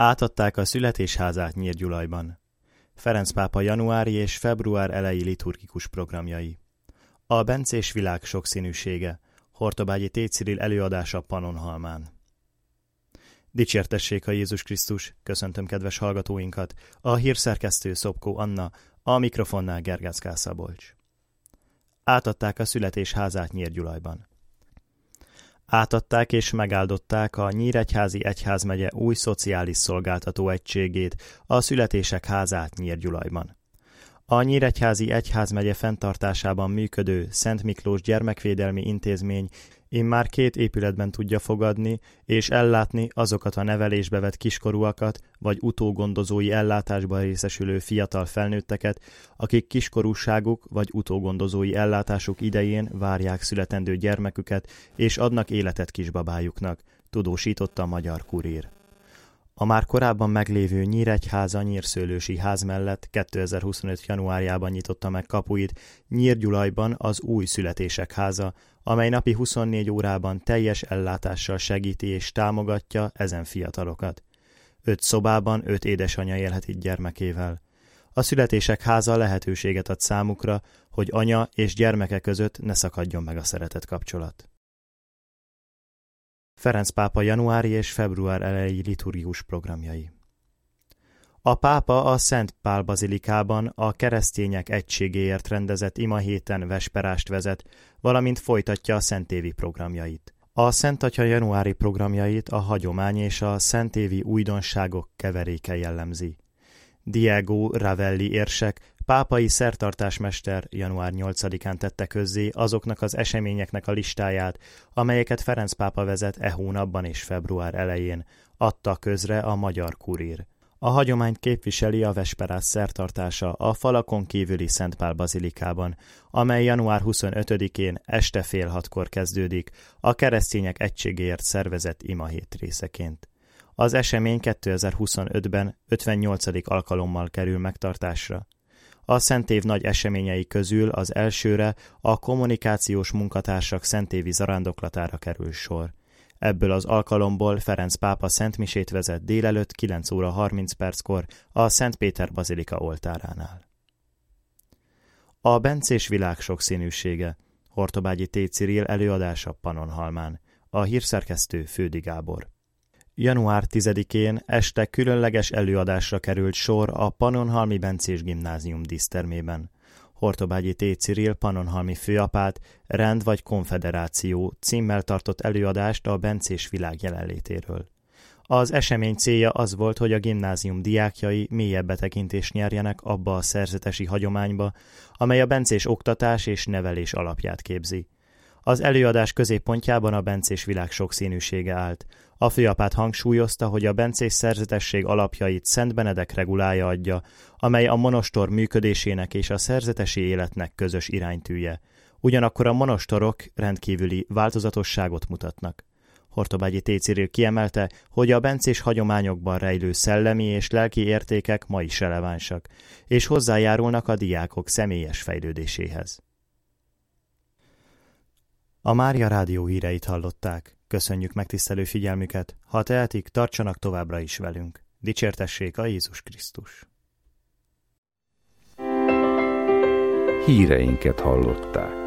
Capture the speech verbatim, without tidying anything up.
Átadták a születésházát Nyírgyulajban. Ferenc pápa januári és február eleji liturgikus programjai. A bencés világ sokszínűsége. Hortobágyi T. Cyril előadása Pannonhalmán. Dicsértessék a Jézus Krisztus, köszöntöm kedves hallgatóinkat, a hírszerkesztő Szopkó Anna, a mikrofonnál Gergácká Szabolcs. Átadták a születésházát Nyírgyulajban. Átadták és megáldották a Nyíregyházi Egyházmegye új szociális szolgáltató egységét, a Születések házát Nyírgyulajban. A Nyíregyházi Egyházmegye fenntartásában működő Szent Miklós Gyermekvédelmi Intézmény immár két épületben tudja fogadni és ellátni azokat a nevelésbe vett kiskorúakat vagy utógondozói ellátásban részesülő fiatal felnőtteket, akik kiskorúságuk vagy utógondozói ellátásuk idején várják születendő gyermeküket és adnak életet kisbabájuknak, tudósította a Magyar Kurír. A már korábban meglévő Nyíregyháza Nyírszőlősi ház mellett kétezer-huszonöt januárjában nyitotta meg kapuit Nyírgyulajban az új Születések háza, amely napi huszonnégy órában teljes ellátással segíti és támogatja ezen fiatalokat. Öt szobában öt édesanyja élhet itt gyermekével. A Születések háza lehetőséget ad számukra, hogy anya és gyermeke között ne szakadjon meg a szeretet kapcsolat. Ferenc pápa januári és február eleji liturgikus programjai. A pápa a Szent Pál bazilikában a keresztények egységéért rendezett imahéten vesperást vezet, valamint folytatja a szentévi programjait. A Szent Atya januári programjait a hagyomány és a szentévi újdonságok keveréke jellemzi. Diego Ravelli érsek, pápai szertartásmester január nyolcadikán tette közzé azoknak az eseményeknek a listáját, amelyeket Ferenc pápa vezet e hónapban és február elején, adta közre a Magyar Kurír. A hagyományt képviseli a vesperás szertartása a falakon kívüli Szent Pál bazilikában, amely január huszonötödikén este fél hatkor kezdődik, a keresztények egységéért szervezett imahét részeként. Az esemény kétezer-huszonötben ötvennyolcadik alkalommal kerül megtartásra. A szentév nagy eseményei közül az elsőre a kommunikációs munkatársak szentévi zarándoklatára kerül sor. Ebből az alkalomból Ferenc pápa szentmisét vezet délelőtt kilenc óra harminc perckor a Szent Péter bazilika oltáránál. A bencés világ sokszínűsége. Hortobágyi T. Cyril előadása Pannonhalmán. A hírszerkesztő Fődi Gábor. január tizedikén este különleges előadásra került sor a Pannonhalmi Bencés Gimnázium dísztermében. Hortobágyi T. Cyril pannonhalmi főapát Rend vagy konfederáció címmel tartott előadást a bencés világ jelenlétéről. Az esemény célja az volt, hogy a gimnázium diákjai mélyebb betekintést nyerjenek abba a szerzetesi hagyományba, amely a bencés oktatás és nevelés alapját képzi. Az előadás középpontjában a bencés világ sokszínűsége állt. A főapát hangsúlyozta, hogy a bencés szerzetesség alapjait Szent Benedek regulája adja, amely a monostor működésének és a szerzetesi életnek közös iránytűje. Ugyanakkor a monostorok rendkívüli változatosságot mutatnak. Hortobágyi T. Cyril kiemelte, hogy a bencés hagyományokban rejlő szellemi és lelki értékek ma is relevánsak, és hozzájárulnak a diákok személyes fejlődéséhez. A Mária Rádió híreit hallották. Köszönjük megtisztelő figyelmüket, ha tehetik, tartsanak továbbra is velünk. Dicsértessék a Jézus Krisztus! Híreinket hallották.